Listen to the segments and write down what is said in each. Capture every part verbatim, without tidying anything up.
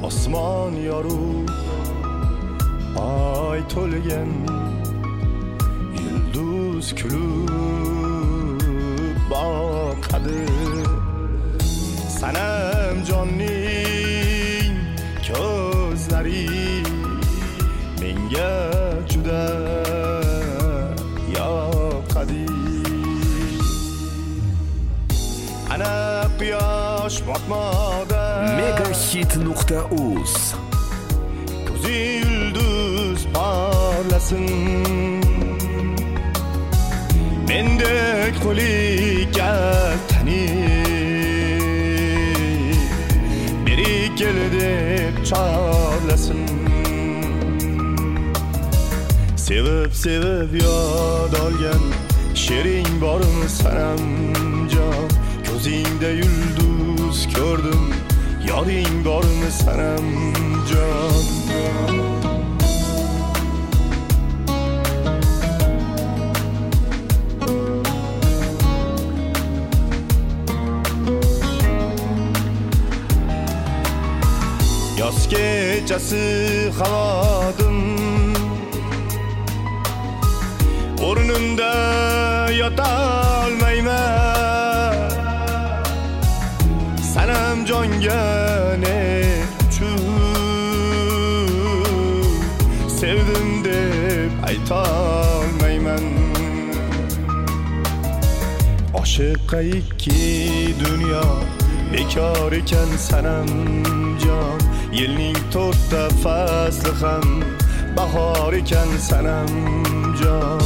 osmon yorug', oy to'lgan, yulduz kulib boqadi. Sanam jonning ko'zlari menga juda yoqadi. Ana quyosh botmoqda megahit nuqta uz. Ko'zi yulduz porlasin, mendek qo'li kaltani beri kel deb chorlasin. Sevib sevib yod olgan she'ring bormi sanamjon? Ko'zingda yulduz ko'rdim, yoring bormi sanamjon? Yoz kechasi havodim, o'rnimda yotolmayman. Sanam jonga ne uchun sevdim deb aytolmayman. Oshiqqa ikki dunyo bekor ekan sanamjon. Yilning to'rtta fasli ham bahor ekan sanamjon.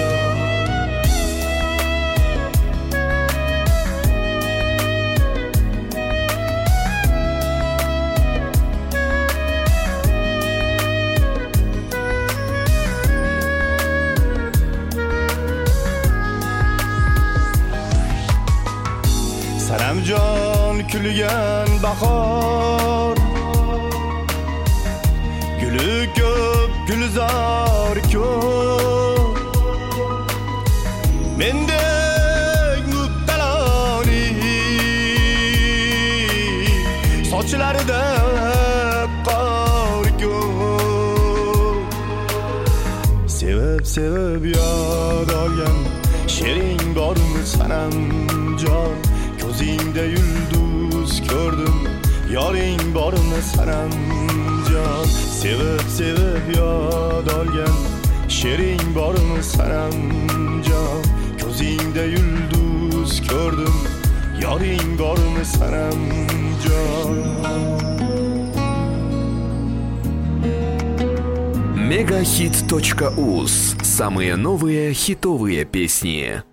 Sanamjon kulgan bahor, guli ko'p, gulzor ko'p, mendek muttaloni sochlarida qor ko'p. Sevib sevib yod olgan she'ring bormi sanamjon? Ko'zingda yulduz ko'rdim, yoring bormi sanamjon? Sevib sevib yod olgan she'ring bormi sanamjon? Ko'zingda yulduz ko'rdim, yoring bormi sanamjon? megahit точка уз. Самые новые хитовые песни.